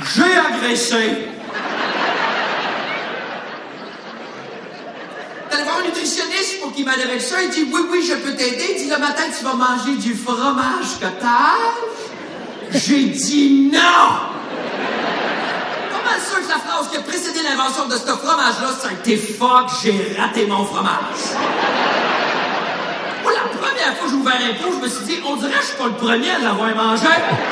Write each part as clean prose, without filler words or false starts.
J'ai agressé. T'allais voir un nutritionniste pour qu'il m'aide avec ça. Il dit, oui, je peux t'aider. Il dit, le matin, tu vas manger du fromage cottage. J'ai dit non. Pas mal sûr que la phrase qui a précédé l'invention de ce fromage-là, ça a été « Fuck, j'ai raté mon fromage ». Moi, la première fois que j'ai ouvert un pot, je me suis dit, on dirait que je suis pas le premier à l'avoir mangé.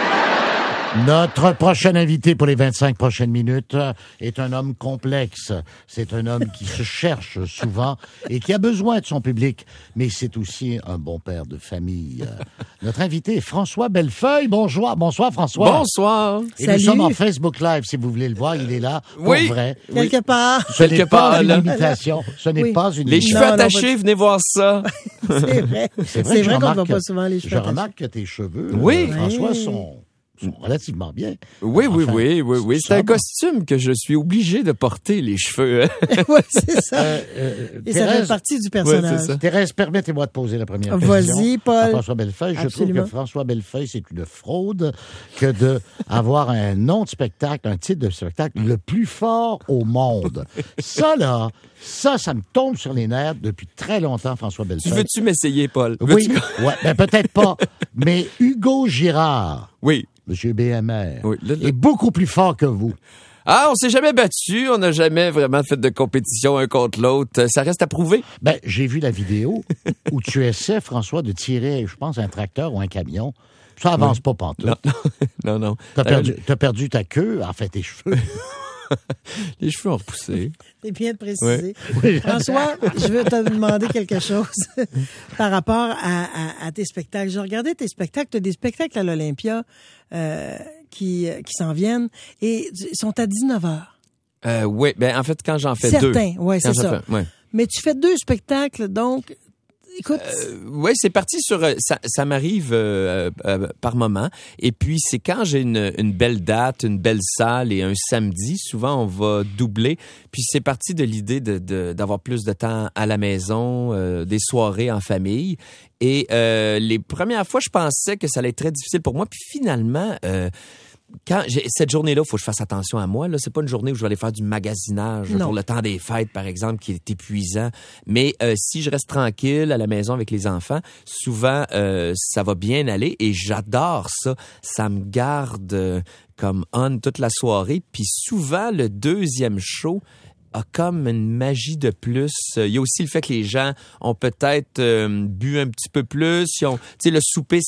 Notre prochain invité pour les 25 prochaines minutes est un homme complexe. C'est un homme qui se cherche souvent et qui a besoin de son public, mais c'est aussi un bon père de famille. Notre invité est François Bellefeuille. Bonsoir François. Bonsoir. Et Salut. nous sommes en Facebook Live, si vous voulez le voir, il est là, pour vrai. Quelque part. Ce n'est pas une là. imitation. Ce n'est Oui. pas une Les imitation. cheveux Non, attachés, venez voir ça. C'est vrai. C'est que je vrai qu'on ne voit remarque- pas souvent les cheveux Je attachés. remarque que tes cheveux, Oui. François, Oui. sont relativement bien. Oui. C'est un sobre. costume que je suis obligé de porter, les cheveux. Oui, c'est ça. Et ça fait Thérèse, partie du personnage. c'est ça. Thérèse, permettez-moi de poser la première Vas-y, question Paul. à François Bellefeuille. Je trouve Absolument. que François Bellefeuille, c'est une fraude que d'avoir un nom de spectacle, un titre de spectacle le plus fort au monde. Ça me tombe sur les nerfs depuis très longtemps, François Bellefeuille. Veux-tu m'essayer, Paul? Oui, Veux-tu- ouais, ben peut-être pas. Mais Hugo Girard, Oui. Monsieur BMR, Oui, là. est beaucoup plus fort que vous. Ah, on s'est jamais battu. On n'a jamais vraiment fait de compétition un contre l'autre. Ça reste à prouver. Ben, j'ai vu la vidéo où tu essaies, François, de tirer, je pense, un tracteur ou un camion. Ça avance pas pantoute. Non. T'as perdu ta queue, en fait, tes cheveux. Les cheveux ont repoussé. C'est bien de préciser. François, je veux te demander quelque chose par rapport à tes spectacles. J'ai regardé tes spectacles. Tu as des spectacles à l'Olympia qui s'en viennent et ils sont à 19h. Oui, ben en fait, quand j'en fais deux. Certains, oui, c'est Quand j'en ça. fais- ouais. Mais tu fais 2 spectacles, donc, écoute, Oui, c'est parti sur... ça m'arrive par moment. Et puis, c'est quand j'ai une belle date, une belle salle et un samedi, souvent, on va doubler. Puis, c'est parti de l'idée d'avoir plus de temps à la maison, des soirées en famille. Et les premières fois, je pensais que ça allait être très difficile pour moi. Puis, finalement... quand cette journée-là, il faut que je fasse attention à moi. Là, c'est pas une journée où je vais aller faire du magasinage Non. pour le temps des fêtes, par exemple, qui est épuisant. Mais si je reste tranquille à la maison avec les enfants, souvent ça va bien aller et j'adore ça. Ça me garde comme on toute la soirée. Puis souvent le deuxième show a comme une magie de plus. Il y a aussi le fait que les gens ont peut-être bu un petit peu plus. Tu sais, le souper,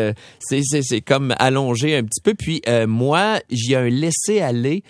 c'est comme allongé un petit peu. Puis moi, j'ai un laisser-aller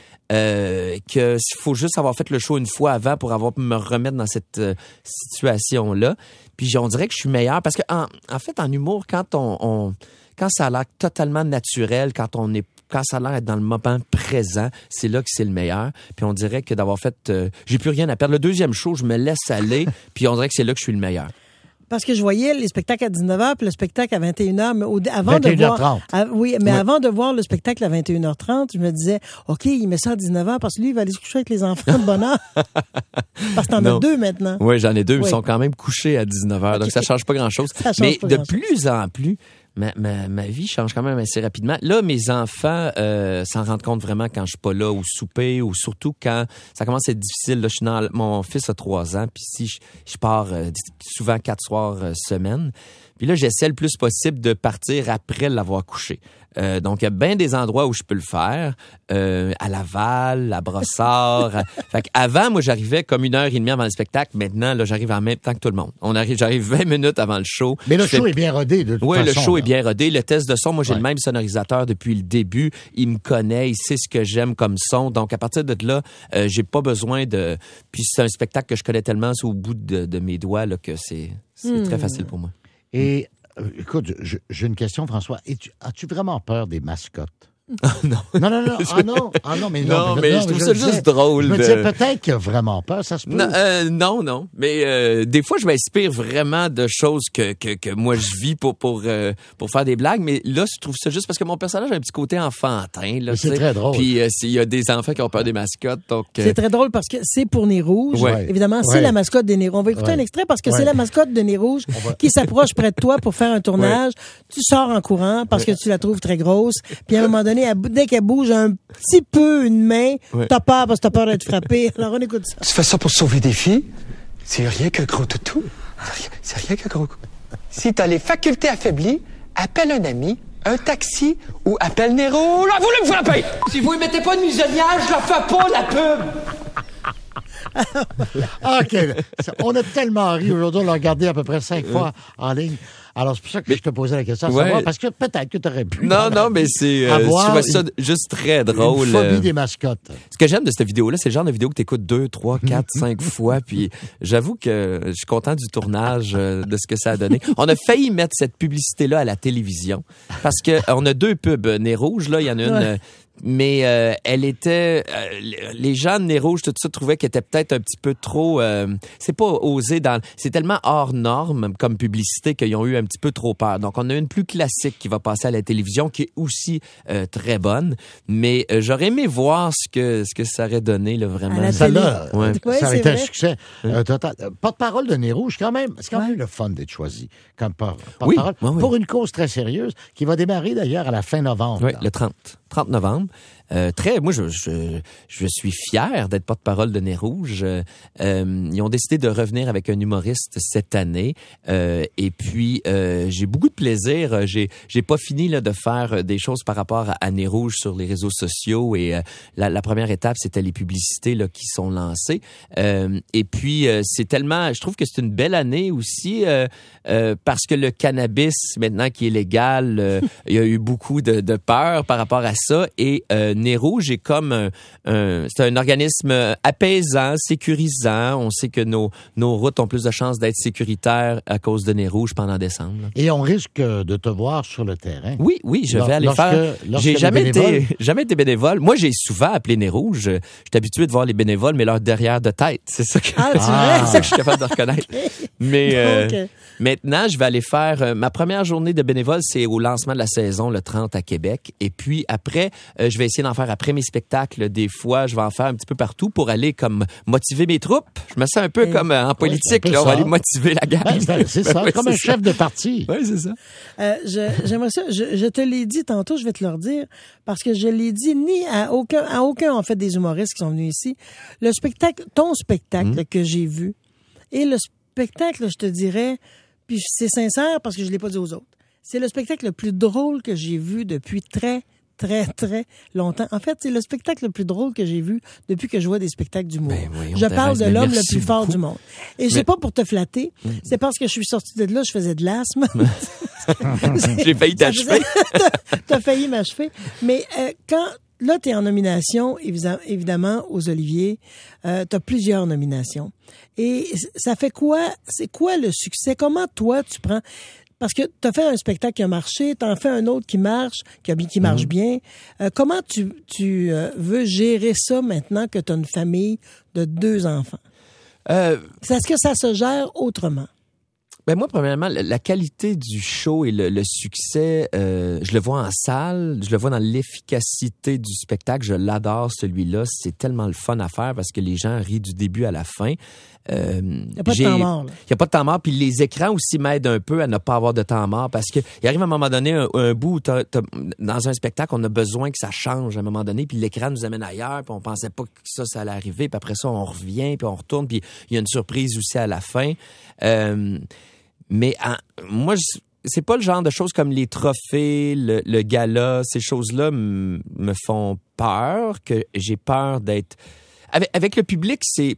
que il faut juste avoir fait le show une fois avant pour me remettre dans cette situation-là. Puis on dirait que je suis meilleur parce que en fait, en humour, quand quand ça a l'air totalement naturel, quand ça a l'air d'être dans le moment présent, c'est là que c'est le meilleur. Puis on dirait que d'avoir fait... j'ai plus rien à perdre. Le deuxième show, je me laisse aller, puis on dirait que c'est là que je suis le meilleur. parce que je voyais les spectacles à 19h puis le spectacle à 21h, mais avant 21h30. de voir... oui, mais avant de voir le spectacle à 21h30, je me disais, OK, il met ça à 19h parce que lui, il va aller se coucher avec les enfants de bonne heure. Parce que t'en as deux maintenant. Oui, j'en ai deux. Oui. Ils sont quand même couchés à 19h, donc ça change pas grand-chose. Ça change Mais pas de grand-chose. plus en plus, ma vie change quand même assez rapidement. Là, mes enfants s'en rendent compte vraiment quand je suis pas là au souper ou surtout quand ça commence à être difficile. Là, mon fils a 3 ans, puis si je pars souvent 4 soirs semaine. Puis là, j'essaie le plus possible de partir après l'avoir couché. Donc, il y a bien des endroits où je peux le faire. À Laval, à Brossard. Fait qu'avant, moi, j'arrivais comme 1h30 avant le spectacle. Maintenant, là, j'arrive en même temps que tout le monde. J'arrive 20 minutes avant le show. Mais le show est bien rodé, de toute Oui, façon. le show là. est bien rodé. Le test de son, moi, j'ai Ouais. le même sonorisateur depuis le début. Il me connaît, il sait ce que j'aime comme son. Donc, à partir de là, j'ai pas besoin de... Puis c'est un spectacle que je connais tellement, c'est au bout de mes doigts, là, que c'est très facile pour moi. Et, écoute, j'ai une question, François. As-tu vraiment peur des mascottes? Non. Non, mais Non, mais je trouve ça disais- juste drôle Je me de- disais peut-être qu'il a vraiment peur, ça se peut. Non. Mais des fois, je m'inspire vraiment de choses que moi, je vis pour faire des blagues. Mais là, je trouve ça juste parce que mon personnage a un petit côté enfantin. Là, Mais c'est tu sais. très drôle. Puis il y a des enfants qui ont peur des mascottes. Donc, C'est très drôle parce que c'est pour Nez Rouge. Ouais. Évidemment, c'est Ouais. la mascotte de Nez Rouge. On va écouter Ouais. un extrait parce que Ouais. c'est la mascotte de Nez Rouge qui s'approche près de toi pour faire un tournage. Tu sors en courant parce que tu la trouves très grosse. Puis à un moment donné, donné, dès qu'elle bouge un petit peu une main, t'as peur parce que t'as peur d'être frappé. Alors, on écoute ça. Tu fais ça pour sauver des filles? C'est rien que le gros toutou. C'est rien que le gros... Si t'as les facultés affaiblies, appelle un ami, un taxi ou appelle Nero. Là, vous voulez me frapper? Si vous ne mettez pas de muselière, je la fais pas, la pub! OK. On a tellement ri aujourd'hui, on l'a regardé à peu près 5 fois en ligne. Alors, c'est pour ça que je te posais la question à savoir, parce que peut-être que tu aurais pu. Non, mais c'est... je trouvais ça juste très drôle. Une phobie des mascottes. Ce que j'aime de cette vidéo-là, c'est le genre de vidéo que tu écoutes 2, 3, 4, 5 fois. Puis j'avoue que je suis content du tournage, de ce que ça a donné. On a failli mettre cette publicité-là à la télévision parce que on a 2 pubs. Nez Rouge, là, il y en a une... Mais elle était... les gens de Nez Rouge, tout ça, trouvaient qu'elle était peut-être un petit peu trop... c'est pas osé dans... C'est tellement hors norme comme publicité qu'ils ont eu un petit peu trop peur. Donc, on a une plus classique qui va passer à la télévision, qui est aussi très bonne. Mais j'aurais aimé voir ce que ça aurait donné, là, vraiment. Celle-là, ça a été un vrai. succès total. Porte-parole de Nez Rouge, c'est quand même le fun d'être choisi comme porte-parole pour une cause très sérieuse qui va démarrer d'ailleurs à la fin novembre. Oui, le 30 novembre. Moi, je suis fier d'être porte-parole de Nez Rouge. Ils ont décidé de revenir avec un humoriste cette année. Et puis, j'ai beaucoup de plaisir. J'ai pas fini là, de faire des choses par rapport à Nez Rouge sur les réseaux sociaux. Et la première étape, c'était les publicités là, qui sont lancées. Et puis, c'est tellement... Je trouve que c'est une belle année aussi parce que le cannabis, maintenant qui est légal, il y a eu beaucoup de peur par rapport à ça. Et Nez Rouge est comme c'est un organisme apaisant, sécurisant. On sait que nos routes ont plus de chances d'être sécuritaires à cause de Nez Rouge pendant décembre. Et on risque de te voir sur le terrain. Oui, je vais aller faire... J'ai jamais été bénévole. Moi, j'ai souvent appelé Nez Rouge. Je suis habitué de voir les bénévoles, mais leur derrière de tête. C'est ça que, c'est ça que je suis capable de reconnaître. Mais maintenant, je vais aller faire... ma première journée de bénévole, c'est au lancement de la saison, le 30 à Québec. Et puis après, je vais essayer d'en faire après mes spectacles. Des fois, je vais en faire un petit peu partout pour aller comme motiver mes troupes. Je me sens un peu comme en politique. Là, on va aller motiver la gang. C'est ça, comme un chef de parti. Oui, c'est ça. J'aimerais ça. Je te l'ai dit tantôt, je vais te le redire, parce que je l'ai dit à aucun en fait des humoristes qui sont venus ici. Ton spectacle que j'ai vu et le spectacle, je te dirais, puis c'est sincère parce que je l'ai pas dit aux autres. C'est le spectacle le plus drôle que j'ai vu depuis très, très, très longtemps. En fait, c'est le spectacle le plus drôle que j'ai vu depuis que je vois des spectacles d'humour. Je parle de l'homme le plus fort du monde. Et c'est pas pour te flatter, c'est parce que je suis sortie de là, je faisais de l'asthme. J'ai failli t'achever. T'as failli m'achever. Mais quand... Là, tu es en nomination, évidemment, aux Oliviers. Tu as plusieurs nominations. Et ça fait quoi? C'est quoi le succès? Comment toi, tu prends... Parce que tu as fait un spectacle qui a marché, tu en fais un autre qui marche, qui marche bien. Comment tu veux gérer ça maintenant que tu as une famille de 2 enfants? Est-ce que ça se gère autrement? Ben moi, premièrement, la qualité du show et le succès, je le vois en salle, je le vois dans l'efficacité du spectacle. Je l'adore, celui-là. C'est tellement le fun à faire parce que les gens rient du début à la fin. Il n'y a pas de temps mort. Il n'y a pas de temps mort. Puis les écrans aussi m'aident un peu à ne pas avoir de temps mort parce qu'il arrive à un moment donné un bout où dans un spectacle, on a besoin que ça change à un moment donné. Puis l'écran nous amène ailleurs. Puis on pensait pas que ça allait arriver. Puis après ça, on revient. Puis on retourne. Puis il y a une surprise aussi à la fin. Mais moi, c'est pas le genre de choses comme les trophées, le gala, ces choses-là me font peur, que j'ai peur d'être... Avec le public, c'est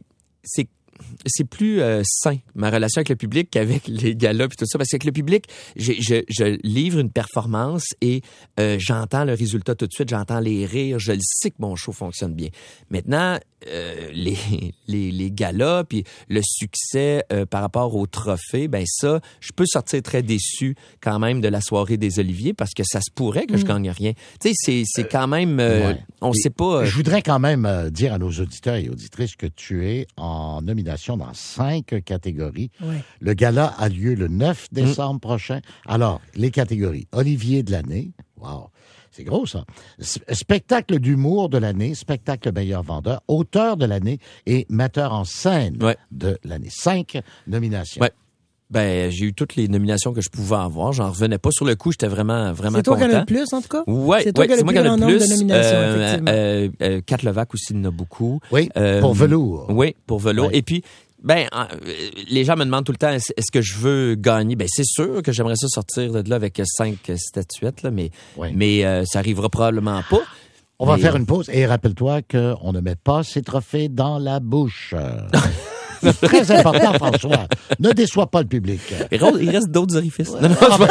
plus sain, ma relation avec le public, qu'avec les galas et tout ça. Parce qu'avec le public, je livre une performance et j'entends le résultat tout de suite, j'entends les rires, je le sais que mon show fonctionne bien. Maintenant, les galas puis le succès par rapport au trophée, ben ça, je peux sortir très déçu quand même de la soirée des Oliviers parce que ça se pourrait que je gagne rien. Tu sais, c'est quand même... on sait pas... Je voudrais quand même dire à nos auditeurs et auditrices que tu es en nomination dans 5 catégories. Oui. Le gala a lieu le 9 décembre prochain. Alors, les catégories Olivier de l'année, wow, c'est gros ça, spectacle d'humour de l'année, spectacle meilleur vendeur, auteur de l'année et metteur en scène de l'année. 5 nominations. Ouais. Ben, j'ai eu toutes les nominations que je pouvais avoir. J'en revenais pas sur le coup. J'étais vraiment content. C'est toi qui en as le plus, en tout cas? Ouais, c'est toi qui as le plus grand nombre de nominations, effectivement. Kat Levac aussi en a beaucoup. Oui, pour Velours. Oui, pour Velours. Ouais. Et puis, les gens me demandent tout le temps, est-ce que je veux gagner? Ben, c'est sûr que j'aimerais ça sortir de là avec 5 statuettes, là, mais ça arrivera probablement pas. On va faire une pause et rappelle-toi qu'on ne met pas ces trophées dans la bouche. Très important, François. Ne déçois pas le public. Il reste d'autres orifices. Ouais.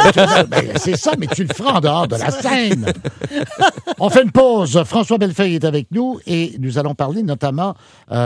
C'est ça, mais tu le feras en dehors de la scène. On fait une pause. François Bellefeuille est avec nous et nous allons parler notamment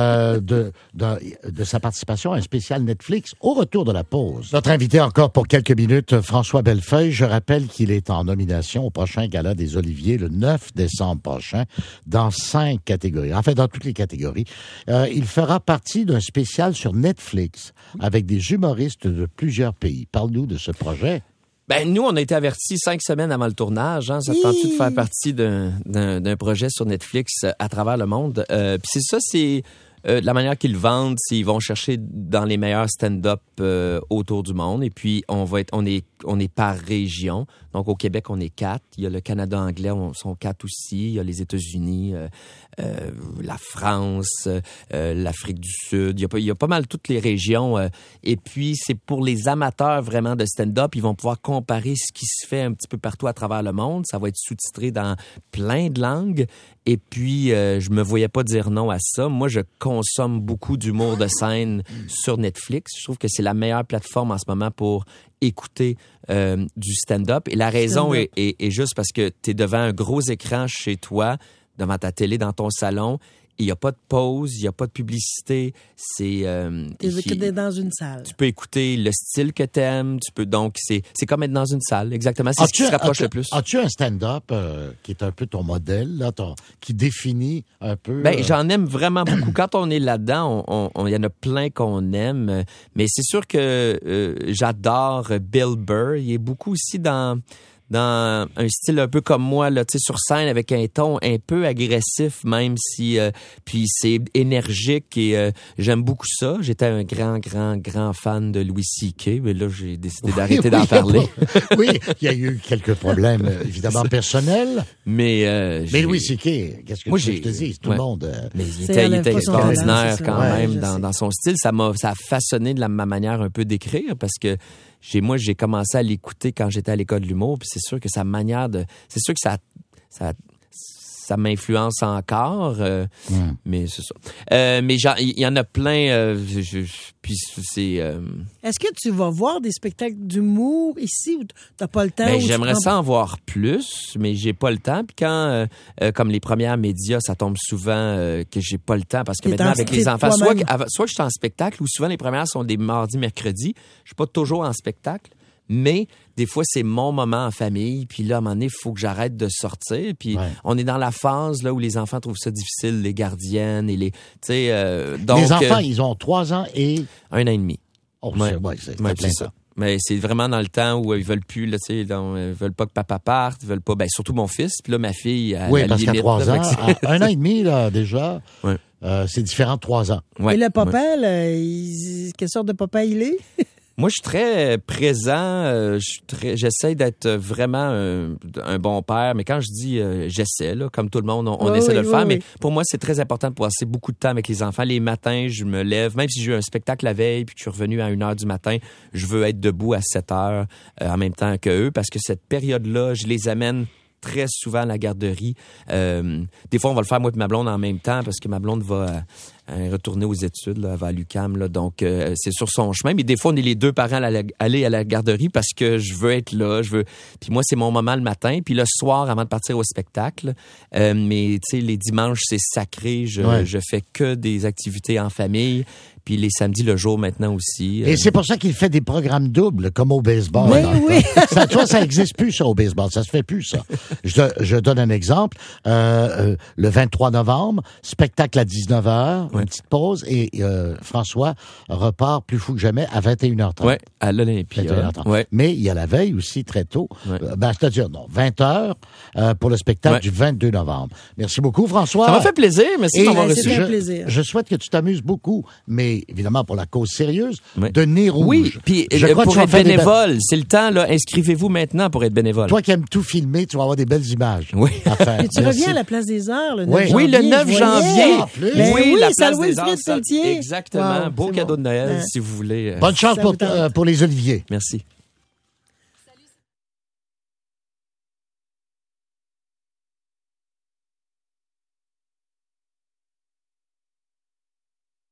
de sa participation à un spécial Netflix au retour de la pause. Notre invité encore pour quelques minutes, François Bellefeuille. Je rappelle qu'il est en nomination au prochain Gala des Oliviers le 9 décembre prochain dans 5 catégories. En fait, dans toutes les catégories. Il fera partie d'un spécial sur Netflix avec des humoristes de plusieurs pays. Parle-nous de ce projet. Ben, nous, on a été avertis 5 semaines avant le tournage. Hein. Ça te tente-tu de faire partie d'un projet sur Netflix à travers le monde? Puis c'est ça, c'est la manière qu'ils vendent, c'est ils vont chercher dans les meilleurs stand-up autour du monde. Et puis, on est par région. Donc, au Québec, on est 4. Il y a le Canada anglais, on sont 4 aussi. Il y a les États-Unis, la France, l'Afrique du Sud. Il y a pas mal toutes les régions. Et puis, c'est pour les amateurs vraiment de stand-up. Ils vont pouvoir comparer ce qui se fait un petit peu partout à travers le monde. Ça va être sous-titré dans plein de langues. Et puis, je me voyais pas dire non à ça. Moi, je consomme beaucoup d'humour de scène sur Netflix. Je trouve que c'est la meilleure plateforme en ce moment pour écouter du stand-up. Et la raison est juste parce que tu es devant un gros écran chez toi, devant ta télé, dans ton salon. Il n'y a pas de pause, il n'y a pas de publicité. C'est t'es dans une salle. Tu peux écouter le style que t'aimes. Donc, c'est comme être dans une salle. Exactement. C'est ce qui se rapproche le plus. As-tu un stand-up qui est un peu ton modèle, là, qui définit un peu... Ben, j'en aime vraiment beaucoup. Quand on est là-dedans, il y en a plein qu'on aime. Mais c'est sûr que j'adore Bill Burr. Il est beaucoup aussi dans un style un peu comme moi, là, tu sais, sur scène, avec un ton un peu agressif, même si, puis c'est énergique et j'aime beaucoup ça. J'étais un grand fan de Louis C.K., mais là, j'ai décidé d'arrêter d'en parler. Oui, il y a eu quelques problèmes, évidemment, personnels. Mais Louis C.K., qu'est-ce que je te dis? Tout le monde... Mais il était extraordinaire quand même dans son style. Ça a façonné ma manière un peu d'écrire parce que j'ai commencé à l'écouter quand j'étais à l'école de l'humour, puis c'est sûr que c'est sûr que ça m'influence encore, mais c'est ça. Mais il y en a plein, puis c'est... Est-ce que tu vas voir des spectacles d'humour ici ou t'as pas le temps? Ben, j'aimerais ça en voir plus, mais j'ai pas le temps. Puis quand, comme les premières médias, ça tombe souvent que j'ai pas le temps parce que maintenant avec les enfants, soit que je suis en spectacle ou souvent les premières sont des mardis, mercredis. Je suis pas toujours en spectacle. Mais des fois, c'est mon moment en famille. Puis là, à un moment donné, il faut que j'arrête de sortir. Puis on est dans la phase là où les enfants trouvent ça difficile, les gardiennes et les... donc, les enfants, ils ont 3 ans et... 1 an et demi. Oh, c'est ça. Mais c'est vraiment dans le temps où ils veulent plus, là, tu sais, ils veulent pas que papa parte, ils veulent pas, surtout mon fils. Puis là, ma fille, oui, parce qu'à 3 ans, à 1 an et demi, là, déjà, c'est différent de 3 ans. Ouais. Et le papa, quelle sorte de papa il est? Moi, je suis très présent. J'essaie d'être vraiment un bon père. Mais quand je dis j'essaie, là, comme tout le monde, on essaie de le faire. Mais pour moi, c'est très important de passer beaucoup de temps avec les enfants. Les matins, je me lève. Même si j'ai eu un spectacle la veille puis que je suis revenu à 1h du matin, je veux être debout à 7h en même temps qu'eux. Parce que cette période-là, je les amène très souvent à la garderie. Des fois, on va le faire moi et ma blonde en même temps parce que ma blonde va retourner aux études, là, elle va à l'UQAM, là, donc c'est sur son chemin. Mais des fois, on est les 2 parents à aller à la garderie parce que je veux être là. Puis moi, c'est mon moment le matin. Puis le soir, avant de partir au spectacle. Mais tu sais, les dimanches, c'est sacré. Je fais que des activités en famille. Puis les samedis, le jour maintenant aussi. Et c'est pour ça qu'il fait des programmes doubles, comme au baseball. Oui. Ça existe plus, ça, au baseball. Ça se fait plus, ça. Je donne un exemple. Le 23 novembre, spectacle à 19h. une petite pause et François repart plus fou que jamais à 21h30. Ouais, à l'Olympia. 21h30. Ouais. Mais il y a la veille aussi, très tôt, Ouais. c'est-à-dire 20h pour le spectacle Ouais. du 22 novembre. Merci beaucoup, François. Ça m'a fait plaisir. Merci Et d'avoir ben, reçu. c'était un plaisir. Je souhaite que tu t'amuses beaucoup, mais évidemment pour la cause sérieuse, Ouais. de Nez Rouge. Oui, puis Je crois que pour tu vas être faire des bénévole, c'est le temps, là. Inscrivez-vous maintenant pour être bénévole. Toi qui aimes tout filmer, tu vas avoir des belles images Oui. à faire. Puis tu Merci. reviens à la Place des Arts le 9 Oui. janvier. Oui, le 9 je voyais. janvier. En plus. Ben oui, oui, la salle place des Arts. Wilfrid Pelletier. Exactement. Wow, Beau c'est cadeau bon. de Noël, Ouais. si vous voulez. Bonne chance Ça vous tente. pour les oliviers. Merci.